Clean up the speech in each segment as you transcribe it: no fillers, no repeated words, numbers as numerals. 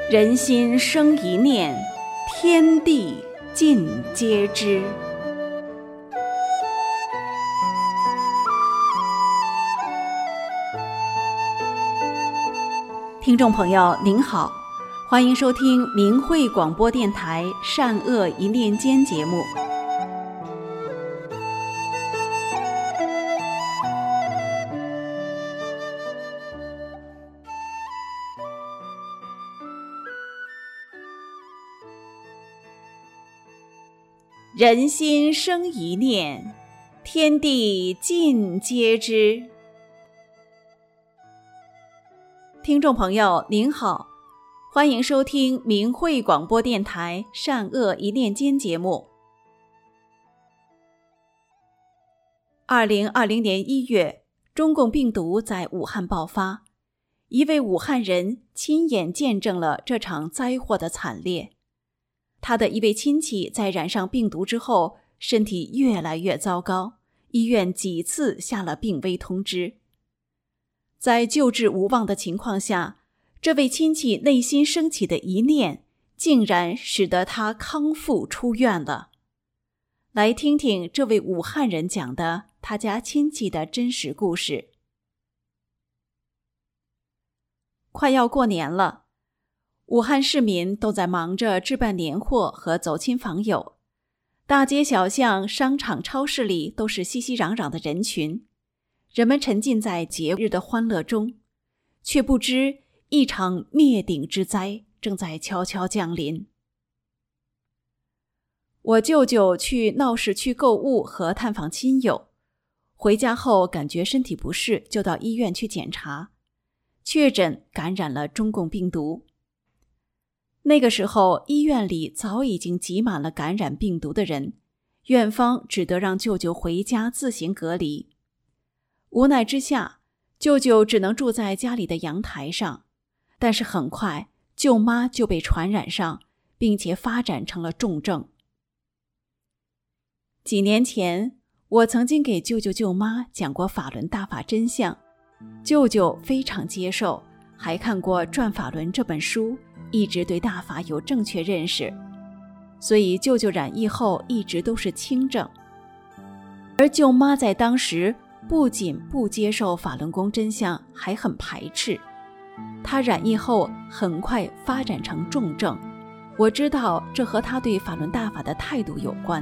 人心生一念，天地尽皆知。听众朋友您好，欢迎收听明慧广播电台善恶一念间节目。人心生一念，天地尽皆知。听众朋友您好，欢迎收听明慧广播电台善恶一念间节目。2020年1月，中共病毒在武汉爆发，一位武汉人亲眼见证了这场灾祸的惨烈。他的一位亲戚在染上病毒之后，身体越来越糟糕，医院几次下了病危通知。在救治无望的情况下，这位亲戚内心升起的一念，竟然使得他康复出院了。来听听这位武汉人讲的他家亲戚的真实故事。快要过年了，武汉市民都在忙着置办年货和走亲访友，大街小巷、商场、超市里都是熙熙攘攘的人群，人们沉浸在节日的欢乐中，却不知一场灭顶之灾正在悄悄降临。我舅舅去闹市区购物和探访亲友，回家后感觉身体不适，就到医院去检查，确诊感染了中共病毒。那个时候，医院里早已经挤满了感染病毒的人，院方只得让舅舅回家自行隔离。无奈之下，舅舅只能住在家里的阳台上，但是很快，舅妈就被传染上，并且发展成了重症。几年前，我曾经给舅舅舅妈讲过法轮大法真相，舅舅非常接受，还看过《转法轮》这本书，一直对大法有正确认识，所以舅舅染疫后一直都是轻症。而舅妈在当时不仅不接受法轮功真相，还很排斥。她染疫后很快发展成重症，我知道这和她对法轮大法的态度有关。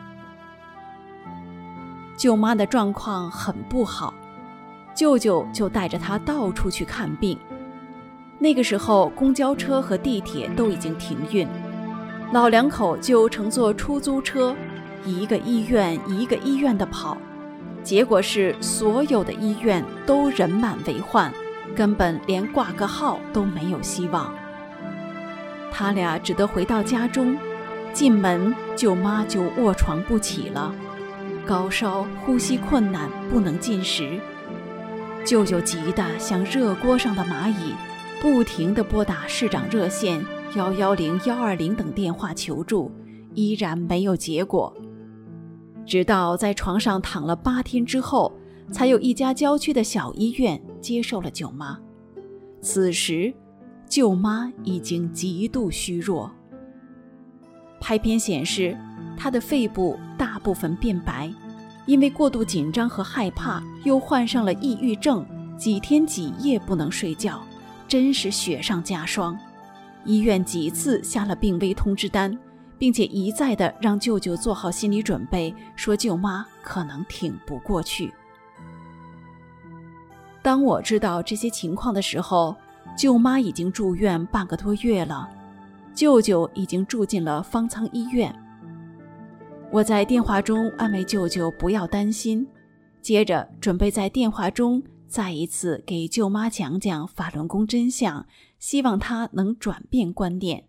舅妈的状况很不好，舅舅就带着她到处去看病。那个时候公交车和地铁都已经停运，老两口就乘坐出租车，一个医院一个医院的跑，结果是所有的医院都人满为患，根本连挂个号都没有希望。他俩只得回到家中，进门舅妈就卧床不起了，高烧，呼吸困难，不能进食。舅舅急得像热锅上的蚂蚁，不停地拨打市长热线110、120等电话求助，依然没有结果。直到在床上躺了8天之后，才有一家郊区的小医院接受了舅妈。此时，舅妈已经极度虚弱。拍片显示，她的肺部大部分变白，因为过度紧张和害怕，又患上了抑郁症，几天几夜不能睡觉，真是雪上加霜。医院几次下了病危通知单，并且一再地让舅舅做好心理准备，说舅妈可能挺不过去。当我知道这些情况的时候，舅妈已经住院半个多月了，舅舅已经住进了方舱医院。我在电话中安慰舅舅不要担心，接着准备在电话中再一次给舅妈讲讲法轮功真相，希望她能转变观念。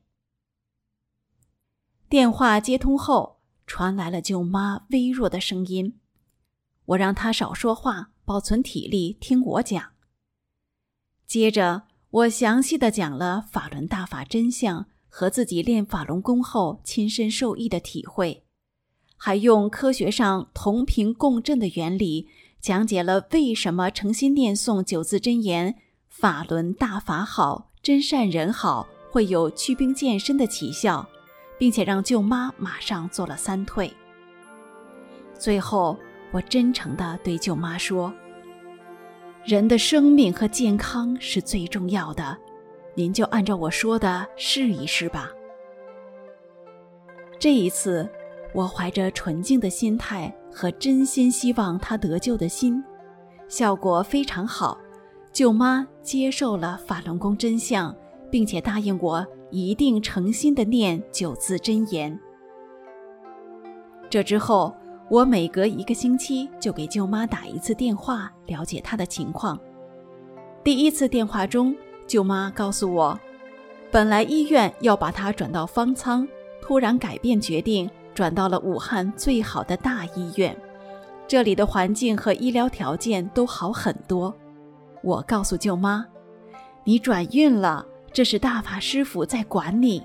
电话接通后，传来了舅妈微弱的声音，我让她少说话，保存体力，听我讲。接着我详细地讲了法轮大法真相和自己练法轮功后亲身受益的体会，还用科学上同频共振的原理讲解了为什么诚心念诵9字真言法轮大法好，真善人好会有祛病健身的奇效，并且让舅妈马上做了3退。最后，我真诚地对舅妈说，人的生命和健康是最重要的，您就按照我说的试一试吧。这一次，我怀着纯净的心态和真心希望她得救的心，效果非常好，舅妈接受了法轮功真相，并且答应我一定诚心地念9字真言。这之后，我每隔1个星期就给舅妈打1次电话，了解她的情况。第1次电话中，舅妈告诉我，本来医院要把她转到方舱，突然改变决定，转到了武汉最好的大医院，这里的环境和医疗条件都好很多。我告诉舅妈，你转运了，这是大法师父在管你。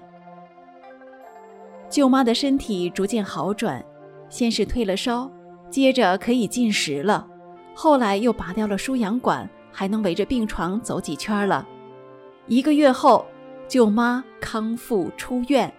舅妈的身体逐渐好转，先是退了烧，接着可以进食了，后来又拔掉了输氧管，还能围着病床走几圈了。1个月后，舅妈康复出院。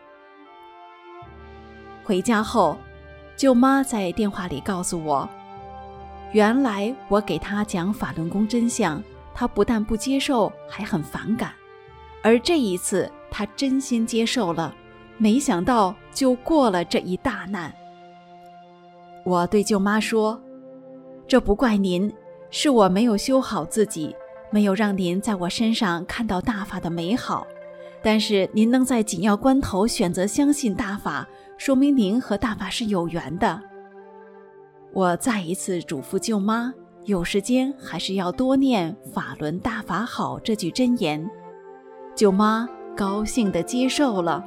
回家后，舅妈在电话里告诉我，原来我给她讲法轮功真相，她不但不接受，还很反感，而这一次她真心接受了，没想到就过了这一大难。我对舅妈说，这不怪您，是我没有修好自己，没有让您在我身上看到大法的美好，但是您能在紧要关头选择相信大法，说明您和大法是有缘的。我再一次嘱咐舅妈，有时间还是要多念法轮大法好这句真言。舅妈高兴地接受了。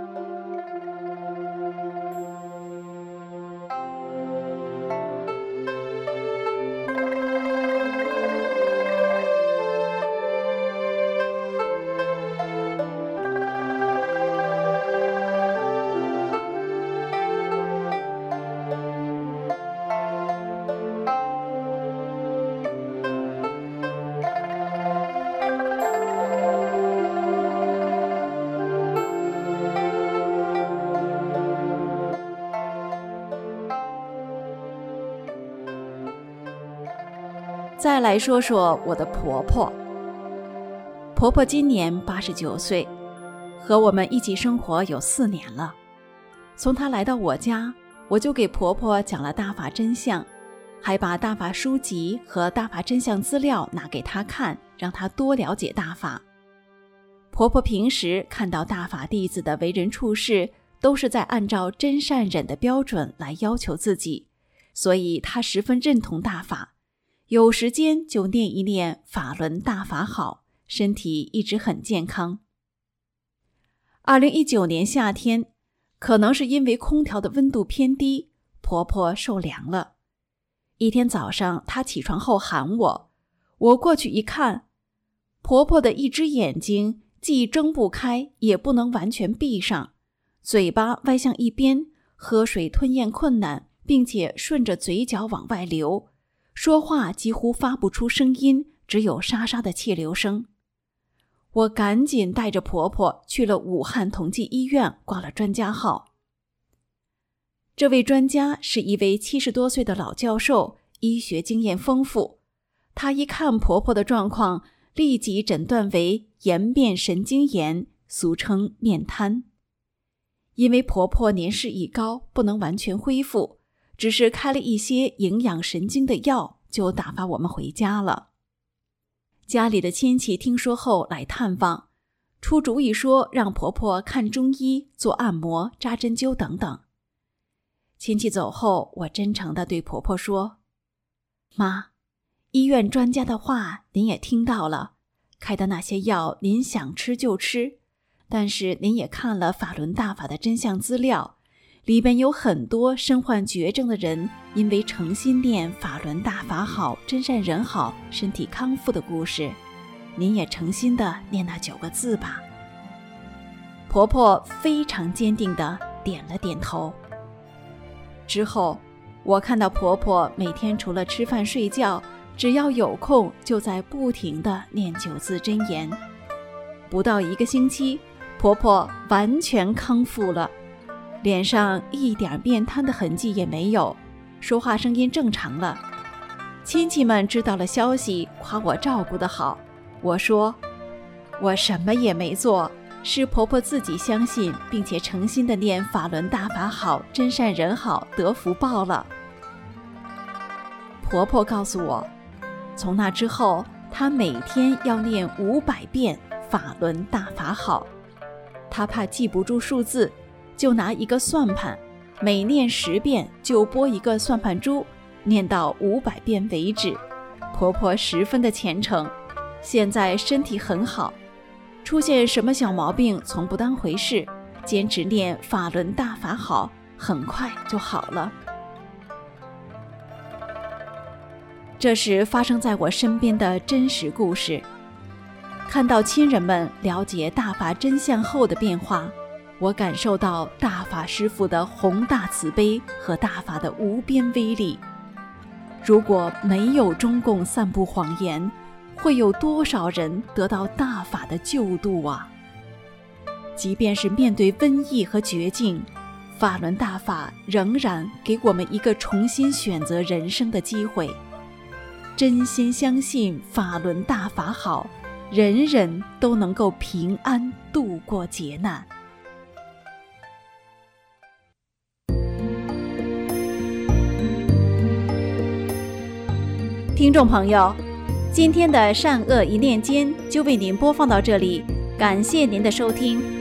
再来说说我的婆婆。婆婆今年89岁，和我们一起生活有4年了。从她来到我家，我就给婆婆讲了大法真相，还把大法书籍和大法真相资料拿给她看，让她多了解大法。婆婆平时看到大法弟子的为人处事，都是在按照真善忍的标准来要求自己，所以她十分认同大法，有时间就念一念法轮大法好，身体一直很健康。2019年夏天，可能是因为空调的温度偏低，婆婆受凉了。一天早上，她起床后喊我，我过去一看，婆婆的一只眼睛既睁不开，也不能完全闭上，嘴巴歪向一边，喝水吞咽困难，并且顺着嘴角往外流，说话几乎发不出声音，只有沙沙的气流声。我赶紧带着婆婆去了武汉同济医院，挂了专家号。这位专家是一位70多岁的老教授，医学经验丰富。他一看婆婆的状况，立即诊断为颜面神经炎，俗称面瘫。因为婆婆年事已高，不能完全恢复，只是开了一些营养神经的药，就打发我们回家了。家里的亲戚听说后来探望，出主意说让婆婆看中医、做按摩、扎针灸等等。亲戚走后，我真诚地对婆婆说，妈，医院专家的话您也听到了，开的那些药您想吃就吃，但是您也看了法轮大法的真相资料，里边有很多身患绝症的人因为诚心念法轮大法好，真善人好，身体康复的故事，您也诚心的念那9个字吧。婆婆非常坚定的点了点头。之后我看到婆婆每天除了吃饭睡觉，只要有空就在不停的念9字真言。不到1个星期， 婆婆完全康复了，脸上一点面瘫的痕迹也没有，说话声音正常了。亲戚们知道了消息，夸我照顾得好。我说我什么也没做，是婆婆自己相信并且诚心地念法轮大法好，真善人好，得福报了。婆婆告诉我，从那之后她每天要念500遍法轮大法好。她怕记不住数字，就拿一个算盘，每念10遍就拨一个算盘珠，念到500遍为止。婆婆十分的虔诚，现在身体很好，出现什么小毛病从不当回事，坚持念法轮大法好，很快就好了。这是发生在我身边的真实故事。看到亲人们了解大法真相后的变化，我感受到大法师父的宏大慈悲和大法的无边威力。如果没有中共散布谎言，会有多少人得到大法的救度啊？即便是面对瘟疫和绝境，法轮大法仍然给我们一个重新选择人生的机会。真心相信法轮大法好，人人都能够平安度过劫难。听众朋友，今天的善恶一念间就为您播放到这里，感谢您的收听。